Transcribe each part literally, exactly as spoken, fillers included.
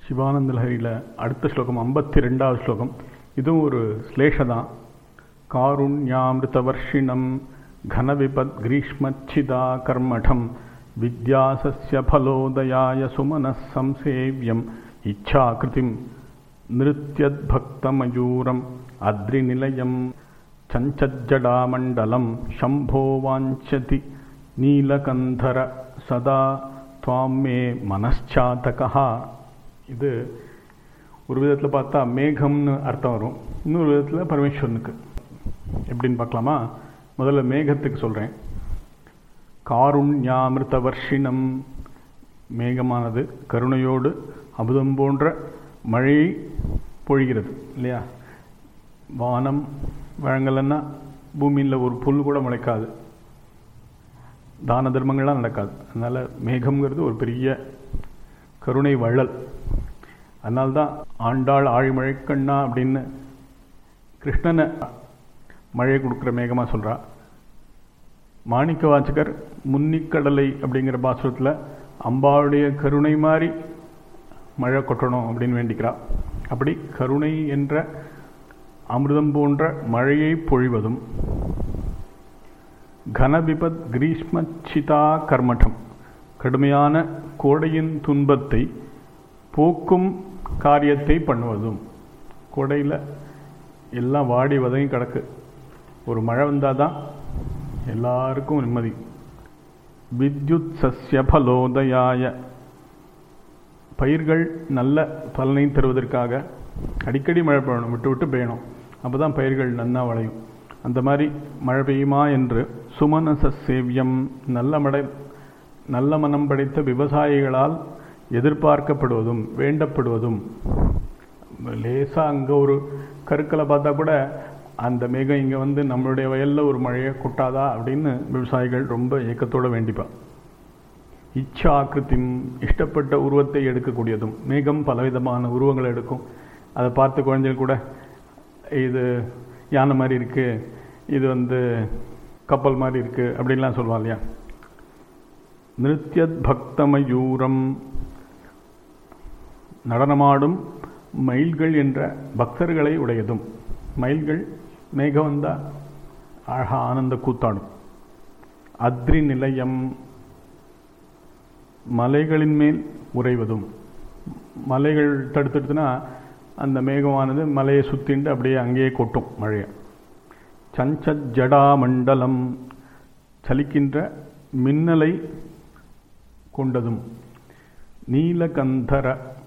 சிவானந்த லஹரியில் அடுத்த ஸ்லோகம் ஐம்பத்தி ரெண்டாவது ஸ்லோகம். இதுவும் ஒரு ஸ்லேஷ தான். காருண்யாமிருதவர்ஷிணம் கனவிபத் கிரீஷ்மச்சிதா கர்மடம் வித்யாசஸ்ய ஃபலோதயாய சுமனஸ் சம்சேவ்யம் இச்சாகிருதிம் நிருத்யத்பக்தமயூரம் அத்ரிநிலையம் சஞ்சஜ்ஜடாமண்டலம் சம்போ வாஞ்சதி நீலகந்தர சதா துவாமே மனச்சாதகா. இது ஒரு விதத்தில் பார்த்தா மேகம்னு அர்த்தம் வரும், இன்னொரு விதத்தில் பரமேஸ்வரனுக்கு. எப்படின்னு பார்க்கலாமா? முதல்ல மேகத்துக்கு சொல்கிறேன். காருண்யாமிருதவர்ஷிணம், மேகமானது கருணையோடு அமுதம் போன்ற மழையை பொழிகிறது இல்லையா? வானம் வழங்கலைன்னா பூமியில் ஒரு புல் கூட முளைக்காது, தான தர்மங்கள்லாம் நடக்காது. அதனால் மேகம்ங்கிறது ஒரு பெரிய கருணை வள்ளல். அதனால்தான் ஆண்டாள் ஆழிமழை கண்ணா அப்படின்னு கிருஷ்ணனை மழை கொடுக்குற மேகமாக சொல்கிறா. மாணிக்க வாசகர் முன்னிக்கடலை அப்படிங்கிற பாசுரத்தில் அம்பாளுடைய கருணை மாதிரி மழை கொட்டணும் அப்படின்னு வேண்டிக்கிறா. அப்படி கருணை என்ற அமிர்தம் போன்ற மழையை பொழிவதும், கனவிபத் கிரீஷ்மச்சிதா கர்மடம், கடுமையான கோடையின் துன்பத்தை போக்கும் காரியத்தை பண்ணுவதும். கோடையில் எல்லாம் வாடி வதங்கி கிடக்கு, ஒரு மழை வந்தால் தான் எல்லாருக்கும் நிம்மதி. வித்யுத் சஸ்ய ஃபலோதயாய, பயிர்கள் நல்ல பலனை தருவதற்காக அடிக்கடி மழை பெய்யணும், விட்டு விட்டு பெய்யணும், அப்போ தான் பயிர்கள் நன்னா விளையும். அந்த மாதிரி மழை பெய்யுமா என்று சுமனச சேவியம், நல்ல மடை நல்ல மனம் படைத்த விவசாயிகளால் எதிர்பார்க்கப்படுவதும் வேண்டப்படுவதும். லேசாக அங்கே ஒரு கருக்களை பார்த்தா கூட அந்த மேகம் இங்கே வந்து நம்மளுடைய வயலில் ஒரு மழையை கொட்டாதா அப்படின்னு விவசாயிகள் ரொம்ப ஏக்கத்தோடு வேண்டிப்பா. இச்சாகிருத்திம், இஷ்டப்பட்ட உருவத்தை எடுக்கக்கூடியதும். மேகம் பலவிதமான உருவங்களை எடுக்கும். அதை பார்த்து குழந்தைகள் கூட இது யானை மாதிரி இருக்குது, இது வந்து கப்பல் மாதிரி இருக்குது அப்படின்லாம் சொல்லுவாள் இல்லையா? நிருத்யத் பக்தமயூரம், நடனமாடும் மயில்கள் என்ற பக்தர்களை உடையதும். மயில்கள் மேகம் வந்தால் அழகா ஆனந்த கூத்தாடும். அத்ரி நிலையம், மலைகளின் மேல் உறைவதும். மலைகள் தடுத்துடுத்துனா அந்த மேகமானது மலையை சுற்றிண்டு அப்படியே அங்கேயே கொட்டும் மழையை. சஞ்சஜ்ஜடா மண்டலம், சலிக்கின்ற மின்னலை கொண்டதும். நீலகந்தர,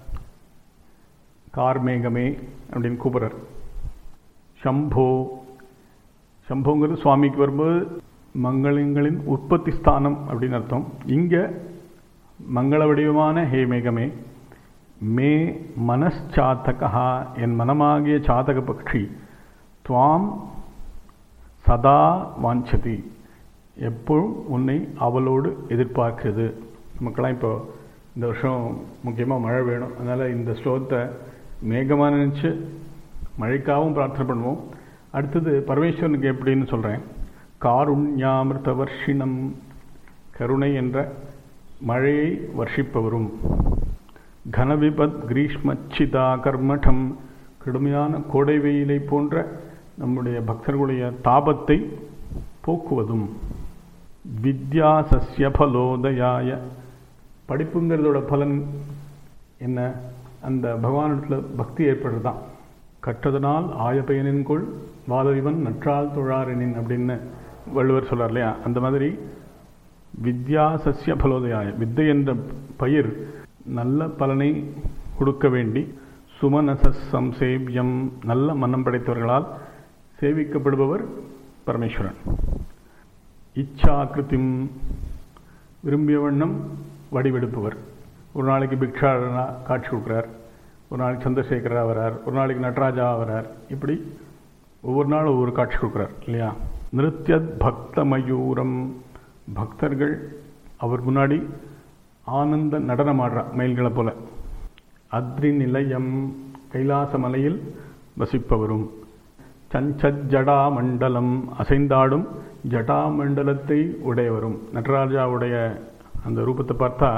கார்மேகமே அப்படின்னு கூப்பிட்றார். சம்போ, சம்போங்கிறது சுவாமிக்கு வரும்போது மங்களங்களின் உற்பத்தி ஸ்தானம் அப்படின்னு அர்த்தம். இங்கே மங்கள வடிவமான ஹே மேகமே, மே மனச்சாதகா, என் மனமாகிய சாதக பக்ஷி, துவாம் சதா வாஞ்சதி, எப்போதும் உன்னை அவளோடு எதிர்பார்க்கிறது. நமக்கெல்லாம் இப்போ இந்த வருஷம் முக்கியமாக மழை வேணும், அதனால் இந்த ஸ்லோகத்தை மேகமாக நினச்சி மழைக்காகவும் பிரார்த்தனை பண்ணுவோம். அடுத்தது பரமேஸ்வரனுக்கு எப்படின்னு சொல்கிறேன். காருண்யாமிருதவர்ஷிணம், கருணை என்ற மழையை வர்ஷிப்பவரும். கனவிபத் கிரீஷ்மச்சிதா கர்மடம், கடுமையான கோடை வெயிலை போன்ற நம்முடைய பக்தர்களுடைய தாபத்தை போக்குவதும். வித்யா சஸ்ய ஃபலோதயாய, படிப்புங்கிறதோட பலன் என்ன? அந்த பகவானிடத்தில் பக்தி ஏற்படுறது தான். கற்றதனால் ஆய பயனின்கொள் வாதவிவன் நற்றால் தொழாரெனின் அப்படின்னு வள்ளுவர் சொல்கிறார் இல்லையா? அந்த மாதிரி வித்யா சஸ்ய ஃபலோதயாய, வித்தை என்ற பயிர் நல்ல பலனை கொடுக்க வேண்டி, சுமனச சம்சேவ்யம், நல்ல மனம் படைத்தவர்களால் சேவிக்கப்படுபவர் பரமேஸ்வரன். இச்சாகிருத்திம், விரும்பிய வண்ணம் வடிவெடுப்பவர். ஒரு நாளைக்கு பிக்ஷாடனா காட்சி கொடுக்குறார், ஒரு நாளைக்கு சந்திரசேகரா வரார், ஒரு நாளைக்கு நடராஜா வரார், இப்படி ஒவ்வொரு நாளும் ஒவ்வொரு காட்சி கொடுக்குறார் இல்லையா? நிருத்யத் பக்தமயூரம், பக்தர்கள் அவர் முன்னாடி ஆனந்த நடனம் ஆடுறா மயில்களை போல. அத்ரி நிலையம், கைலாச மலையில் வசிப்பவரும். சஞ்சஜ்ஜடா மண்டலம், அசைந்தாடும் ஜடா மண்டலத்தை உடையவரும். நடராஜாவுடைய அந்த ரூபத்தை பார்த்தா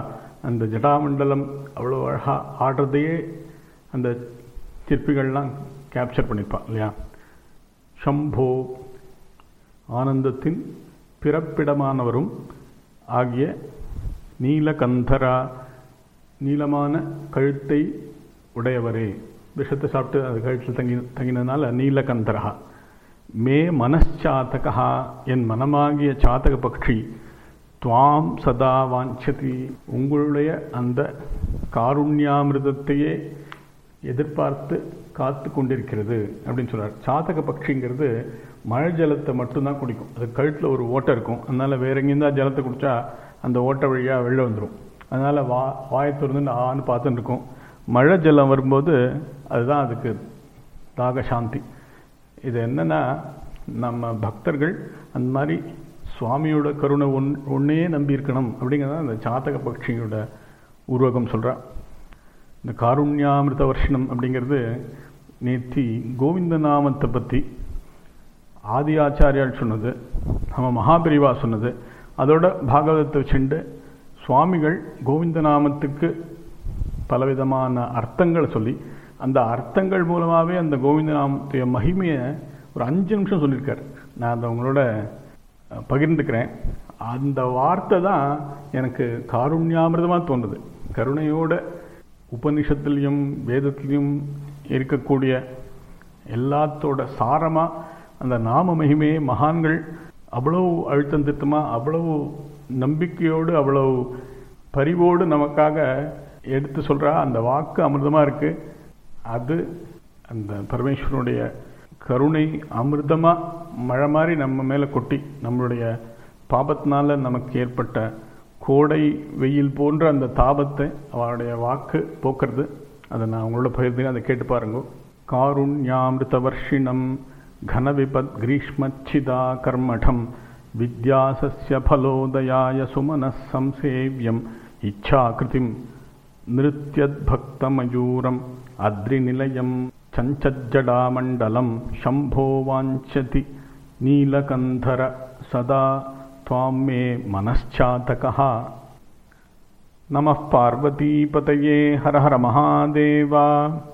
அந்த ஜடாமண்டலம் அவ்வளோ அழகாக ஆடுறதையே அந்த சிற்பிகள்லாம் கேப்சர் பண்ணியிருப்பான் இல்லையா. சம்போ ஆனந்தத்தின் பிறப்பிடமானவரும் ஆகிய நீலகந்தரா நீளமான கழுத்தை உடையவரே, விஷத்தை சாப்பிட்டு அது கழுத்தில் தங்கி தங்கினதுனால நீலகந்தரா. மே மனச்சாத்தகா என் மனமாகிய சாத்தக பக்ஷி துவாம் சதா வாஞ்சதி உங்களுடைய அந்த காருண்யாமிருதத்தையே எதிர்பார்த்து காத்து கொண்டிருக்கிறது அப்படின்னு சொல்கிறார். சாத்தக பக்ஷிங்கிறது மழை ஜலத்தை மட்டும்தான் குடிக்கும். அது கழுத்தில் ஒரு ஓட்டை இருக்கும், அதனால் வேற எங்கேருந்தா ஜலத்தை குடித்தா அந்த ஓட்டை வழியாக வெளில வந்துடும். அதனால் வா வாயை திறந்து ஆன்னு பார்த்துட்டு இருக்கும். மழை ஜலம் வரும்போது அதுதான் அதுக்கு தாக சாந்தி. இது என்னென்னா, நம்ம பக்தர்கள் அந்த மாதிரி சுவாமியோட கருணை ஒன் ஒன்றே நம்பி இருக்கணும் அப்படிங்கிறத அந்த சாத்தக பக்ஷியோட உருவகம் சொல்கிறா. இந்த காருண்யாமிருத வர்ஷனம் அப்படிங்கிறது நேத்தி கோவிந்த நாமத்தை பற்றி ஆதி ஆச்சாரியால் சொன்னது, நம்ம மகாபிரிவா சொன்னது. அதோட பாகவதத்தை வச்சுண்டு சுவாமிகள் கோவிந்த நாமத்துக்கு பலவிதமான அர்த்தங்களை சொல்லி அந்த அர்த்தங்கள் மூலமாகவே அந்த கோவிந்த நாமத்துடைய மகிமையை ஒரு அஞ்சு நிமிஷம் சொல்லியிருக்கார். நான் அதை உங்களோட பகிர்ந்துக்கிறேன். அந்த வார்த்தை தான் எனக்கு காருண்யாமிருதமாக தோன்றுது. கருணையோட உபனிஷத்துலேயும் வேதத்துலேயும் இருக்கக்கூடிய எல்லாத்தோட சாரமாக அந்த நாம மகிமையை மகான்கள் அவ்வளவு அழுத்தம் திட்டமாக அவ்வளவு நம்பிக்கையோடு அவ்வளவு பரிவோடு நமக்காக எடுத்து சொல்கிறா. அந்த வாக்கு அமிர்தமாக இருக்குது. அது அந்த பரமேஸ்வரனுடைய கருணை அமிர்தமாக மழை மாதிரி நம்ம மேலே கொட்டி நம்மளுடைய பாபத்தினால நமக்கு ஏற்பட்ட கோடை வெயில் போன்ற அந்த தாபத்தை அவளுடைய வாக்கு போக்குறது. அதை நான் உங்களோட பகிர்ந்து அதை கேட்டு பாருங்க. காருண்யாமிருத வர்ஷிணம் கனவிபத் கிரீஷ்மச்சிதா கர்மடம் வித்யாசஸ்ய பலோதயாய சுமனஸ் சம்சேவ்யம் இச்சாகிருதிம் நிருத்யத்பக்தமயூரம் அத்ரிநிலையம் சஞ்சஜ்ஜடாமண்டலம் சம்போ வாஞ்சதி நீலகந்தர சதா त्वां मे मनश्चातकः. नमः पार्वतीपतये हर हर महादेवा.